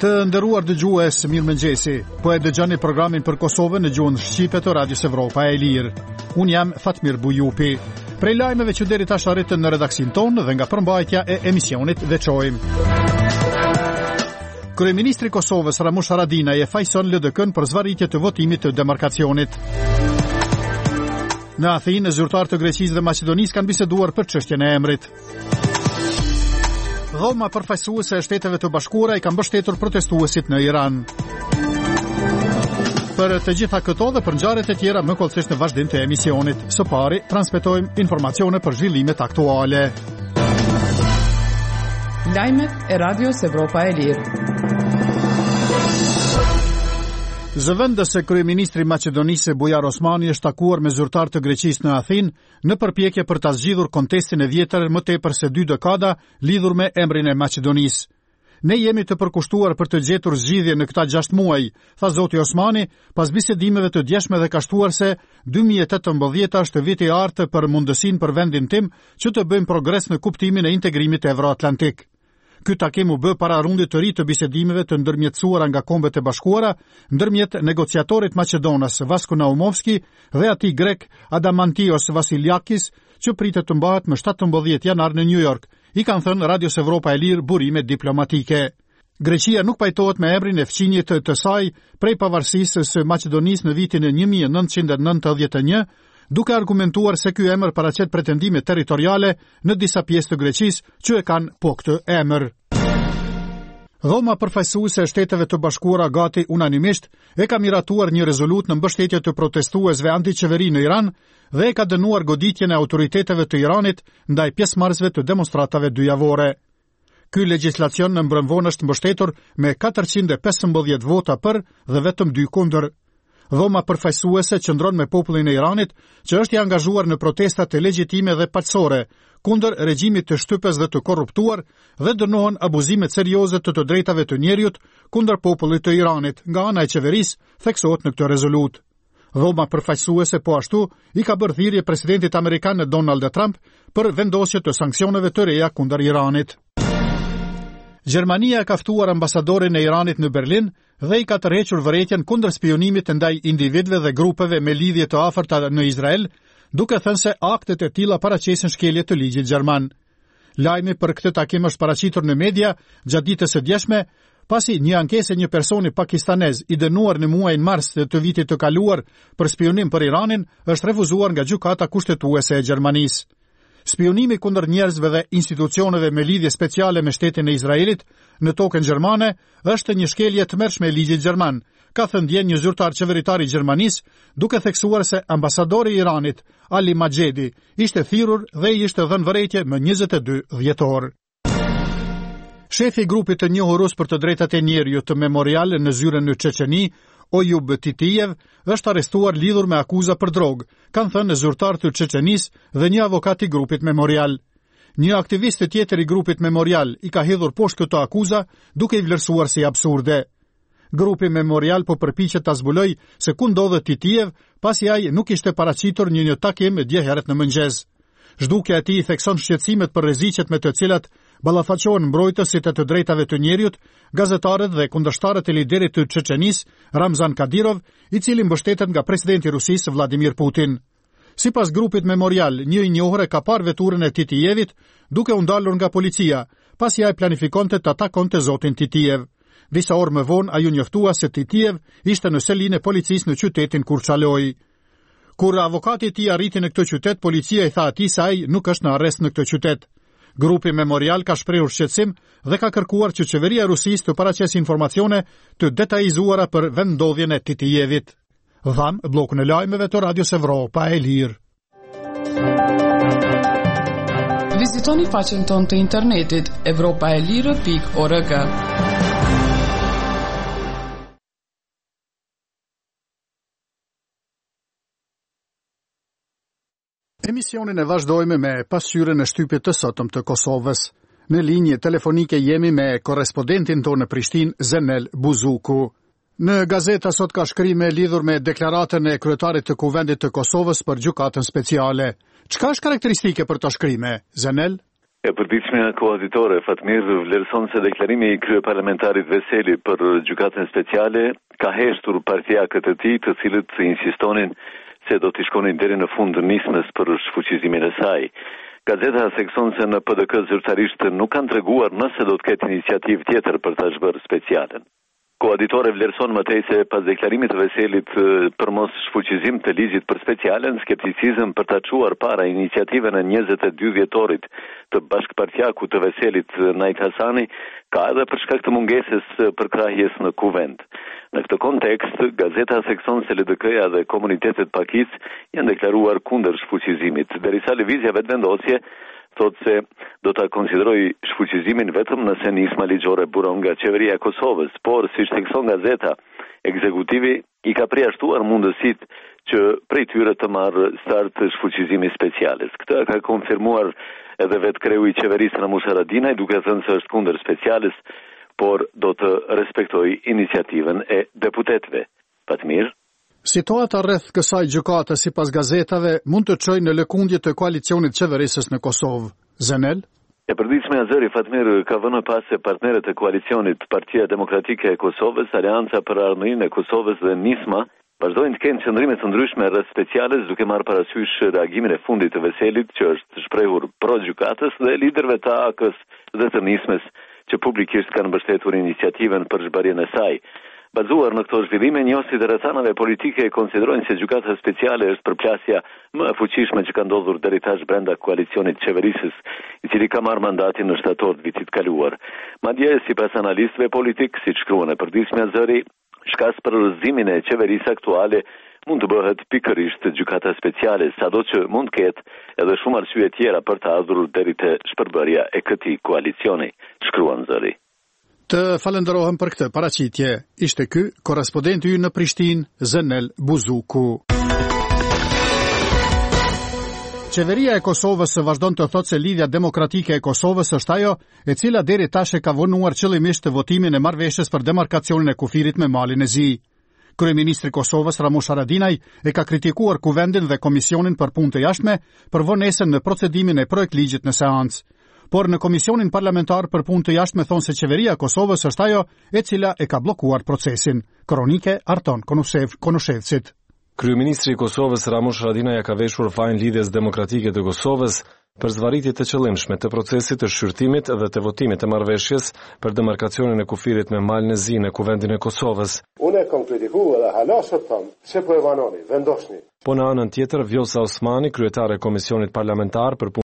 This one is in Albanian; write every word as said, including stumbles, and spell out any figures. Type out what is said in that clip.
Të nderuar dëgjues, mirëmëngjesi. Po e dëgjoni programin për Kosovën në gjuhën shqipe të Radios Evropa e Lirë. Un jam Fatmir Bujupi. Prej lajmeve që deri tash arritën në redaksin tonë dhe nga përmbajtja e emisionit veçojmë. Kryeministri i Kosovës Ramush Haradinaj e fajson L D K-n për zvarritje të votimit të demarkacionit. Në Athinë, zyrtarë të Greqisë dhe Maqedonisë kanë biseduar për çështjen e emrit. Dhoma përfaqësuese e Shteteve të Bashkuara i ka mbështetur protestuesit në Iran. Për të gjitha këto dhe për ngjarjet e tjera më kollësisht në vazhdim të emisionit. Së pari, transmetojmë informacione për zhvillimet aktuale. Lajmet e Radios Evropa e Lirë. Zëvendëse kryeministri i Maqedonisë Bujar Osmani është takuar me zyrtarë të Greqisë në Athinë në përpjekje për ta zgjidhur kontestin e vjetër më tepër se dy dekada lidhur me emrin e Maqedonisë. Ne jemi të përkushtuar për të gjetur zgjidhje në këta gjashtë muaj, tha zoti Osmani, pas bisedimeve të djeshme dhe ka shtuar se dy mijë e tetëmbëdhjetë është viti i artë për mundësinë për vendin tim që të bëjmë progres në kuptimin e integrimit evroatlantik. Ky takim u bë para rundit të ri të bisedimeve të ndërmjetësuara nga Kombet e Bashkuara ndërmjet negociatorit maqedonas Vasko Naumovski dhe atij grek Adamantios Vasiliakis, që pritet të mbahet më shtatëmbëdhjetë janar në New York, i kanë thënë Radios Evropa e Lirë burime diplomatike. Greqia nuk pajtohet me emrin e fqinjit të, të saj prej pavarësisë së Maqedonisë në vitin e një mijë e nëntëqind e nëntëdhjetë e një, duke argumentuar se ky emër paraqet pretendime territoriale në disa pjesë të Greqisë që e kanë po këtë emër. Dhoma përfaqësuese e Shteteve të Bashkuara gati unanimisht e ka miratuar një rezolut në mbështetje të protestuesve antiqeveri në Iran dhe e ka dënuar goditjen e autoriteteve të Iranit ndaj pjesëmarrësve të demonstratave dyjavore. Ky legjislacion në mbrëmvon është mbështetur me katërqind e pesëmbëdhjetë vota për dhe vetëm dy kundër. Dhoma përfaqësuese qëndron me popullin e Iranit, që është i angazhuar në protestat e legjitime dhe paqësore kundër regjimit të shtypës dhe të korruptuar dhe dënohen abuzimet serioze të të drejtave të njerëzit kundër popullit të Iranit nga ana e qeverisë, theksohet në këtë rezolut. Dhoma përfaqësuese po ashtu i ka bërë thirrje presidentit amerikan Donald Trump për vendosje të sanksioneve të reja kundër Iranit. Gjermania ka ftuar ambasadorin e Iranit në Berlin dhe i ka tërhequr vërejtjen kundër spionimit ndaj individëve dhe grupeve me lidhje të afërta në Izrael, duke thënë se aktet e tilla paraqesin shkelje të ligjit gjerman. Lajmi për këtë takim është paraqitur në media gjatë ditës së djeshme, pasi një ankesë e një personi pakistanez i dënuar në muajin mars të vitit të kaluar për spionim për Iranin është refuzuar nga gjykata kushtetuese e Gjermanisë. Spionimi kundër njerëzve dhe institucioneve me lidhje speciale me shtetin e Izraelit në tokën gjermane është një shkelje të mërshme e ligjit gjerman, ka thënë dje një zyrtar qeveritar i Gjermanisë, duke theksuar se ambasadori i Iranit, Ali Majedi, ishte thirrur dhe i ishte dhënë vërejtje më njëzet e dy dhjetor. Shefi i grupit të njohur rus për të drejtat e njerëzit të Memorial në zyrën në Çeçeni, Oyub Titijev, është arrestuar lidhur me akuza për drogë, kanë thënë zyrtar të Çeçenisë dhe një avokat i grupit Memorial. Një aktivist tjetër i grupit Memorial i ka hedhur poshtë këto akuza, duke i vlerësuar si absurde. Grupi Memorial po përpiqet ta zbulojë se ku ndodhet Titijev, pasi ai nuk ishte paraqitur në një takim dje herët në mëngjes. Zhdukja e tij thekson shqetësimet për rreziqet me të cilat ballafaqohen mbrojtësit e të drejtave të njerëzit, gazetarët dhe kundërshtarët e liderit të Çeçenisë, Ramzan Kadyrov, i cili mbështetet nga presidenti i Rusisë Vladimir Putin. Sipas grupit Memorial, një i njohur e ka parë veturën e Titijevit duke u ndalur nga policia, pasi ai planifikonte të atakonte zotin Titijev. Disa orë më vonë ai u njoftua se Titijev ishte në selinë e policisë në qytetin Kurçaloj. Kur avokati i tij arriti në këtë qytet, policia i tha atij se ai nuk është në arrest në këtë qytet. Grupi Memorial ka shprehur shqetësim dhe ka kërkuar që qeveria e Rusisë të paraqesë informacione të detajzuara për vendndodhjen e Titijevit. Dham bllokun e lajmeve të Radios Evropa e Lirë. Vizitoni faqen tonë të internetit evropaelire pikë org. Emisionin e vazhdojmë me pasqyrën e shtypit të sotëm të Kosovës. Në linjë telefonike jemi me korrespondentin tonë në Prishtinë, Zenel Buzuku. Në gazeta sot ka shkrime lidhur me deklaratën e kryetarit të Kuvendit të Kosovës për gjykatën speciale. Çka është karakteristike për të shkrime, Zenel? E përditshmja koazitore Fatmir vlerëson se deklarimi i kryeparlamentarit Veseli për gjykatën speciale ka heshtur partiakët e tij, të cilët insistonin se do t'i shkonin deri në fund të nismës për shfuqizimin e saj. Gazeta thekson se në P D K zyrtarisht nuk kanë treguar nëse do të ketë iniciativë tjetër për ta zhbërë specialen. Koaditore vlerëson më tej se pas deklarimit të Veselit për mos shfuqizim të ligjit për specialen, skepticizëm për ta çuar para iniciativën e njëzet e dy dhjetorit të bashkëpartiakut të Veselit Najt Hasani ka edhe për shkak të mungesës përkrahjes në kuvend. Në këtë kontekst, gazeta thekson se L D K-ja dhe komunitetet pakicë janë deklaruar kundër shfuqizimit, derisa lëvizja vetëvendosje thot se do ta konsideroj shfuqizimin vetëm nëse nisma ligjore buron nga qeveria e Kosovës, por siç thekson gazeta, ekzekutivi i ka përjashtuar mundësitë që prej tyre të marrë start shfuqizimi speciales. Këtë ka konfirmuar edhe vetë kreu i qeverisë Ramush Haradinaj, duke thënë se është kundër speciales, por do të respektojë iniciativën e deputetëve. Fatmir. Situata rreth kësaj gjykate sipas gazetave mund të çojë në lëkundje të koalicionit qeverisës në Kosovë. Zenel? E përditshme Azeri Fatmir ka vënë pas se partnerët e koalicionit Partia Demokratike e Kosovës, Alianca për Ardhmërinë e Kosovës dhe Nisma vazhdojnë të kenë qëndrime të ndryshme rreth speciales, duke marrë parasysh reagimin e fundit të Veselit, që është shprehur pro gjykatës, dhe liderëve të A K-s dhe të Nismës, që publikisht kanë mbështetur iniciativën për zhbërjen e saj. Bazuar në këto zhvillime, njohësit e rrethanave politike konsiderojnë se gjykata speciale është përplasja më e fuqishme që ka ndodhur deri tash brenda koalicionit qeverisës, i cili ka marrë mandatin në shtator të vitit kaluar. Madje sipas analistëve politik, siç shkruan e përditshme Azeri, shkas për rrëzimin e qeverisë aktuale mund të bëhet pikërisht gjykata speciale, sado që mund të ketë edhe shumë arsye tjera për të ardhur deri te shpërbërja e këtij koalicioni, shkruan Azeri. Të falenderohem për këtë paraqitje. Ishte ky korrespondenti ynë në Prishtinë, Zenel Buzuku. Qeveria e Kosovës vazhdon të thotë se lidhja demokratike e Kosovës është ajo e cila deri tash e ka vonuar qëllimisht votimin e marrëveshjes për demarkacionin e kufirit me Malin e Zi. Kryeministri i Kosovës Ramush Haradinaj e ka kritikuar kuvendin dhe komisionin për punë të jashtme për vonesën në procedimin e projektligjit në seancë. Por në Komisionin Parlamentar për Punë të Jashtme thonë se qeveria e Kosovës është ajo e cila e ka bllokuar procesin. Kronike Arton Konushevcit. Kryeministri i Kosovës Ramush Haradinaj ka veshur fajin lidhjes demokratike të Kosovës për zvarritje të qëllimshme të procesit të shqyrtimit dhe të votimit të marrëveshjes për demarkacionin e kufirit me Malin e Zi në kuvendin e Kosovës. Unë e kam kritikuar dhe hala sot them, se po e vanoni, vendosni. Po në anën tjetër, Vjosa Osmani, kryetare e Komisionit Parlamentar për